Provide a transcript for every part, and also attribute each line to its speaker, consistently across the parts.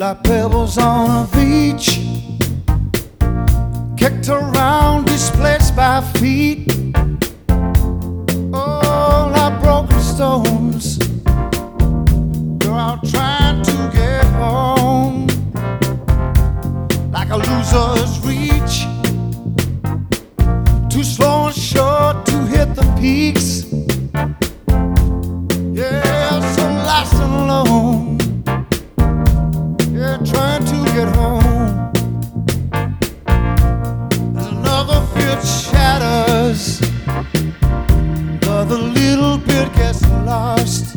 Speaker 1: like pebbles on a beach, kicked around, displaced by feet. Oh, like broken stones, you're out trying to get home, like a loser's reach, too slow and short to hit the peaks. Yeah, so lost and alone, yeah, trying to get home. There's another bit shatters, another little bit gets lost.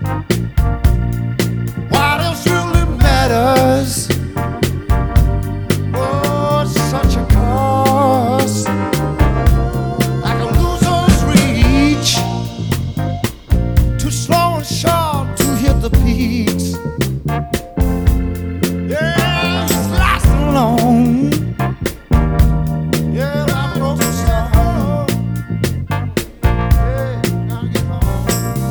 Speaker 1: What else really matters? Oh, it's such a cost, like a loser's reach, too slow and short to hit the peaks. Yeah, it's lost and alone. Yeah, I'm broken stone. Yeah, gotta get home.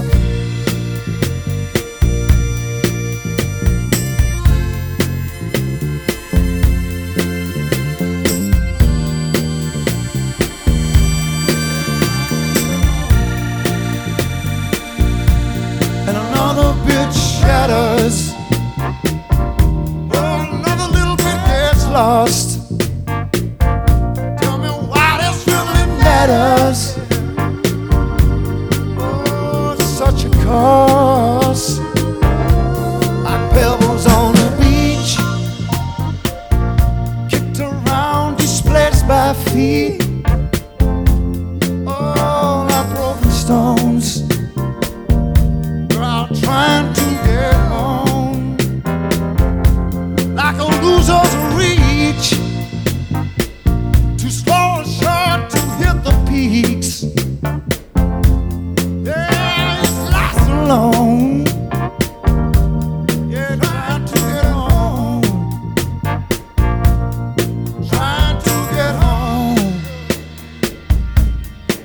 Speaker 1: And another bit shatters. Oh, another little bit gets lost. Tell me what else really matters. Oh, it's such a cost, like pebbles on the beach, kicked around, displaced by feet. Oh, like broken stones, trying to get home, like a loser's reach, too slow and short to hit the peaks. Yeah, it's lost and alone. Yeah, trying to get home, trying to get home,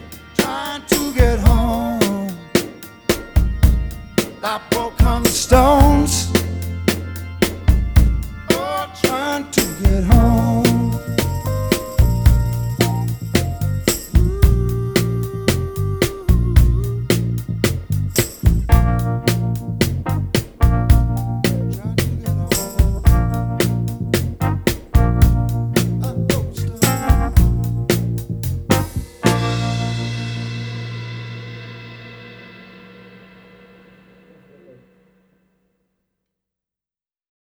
Speaker 1: trying to get home. Like broken stone.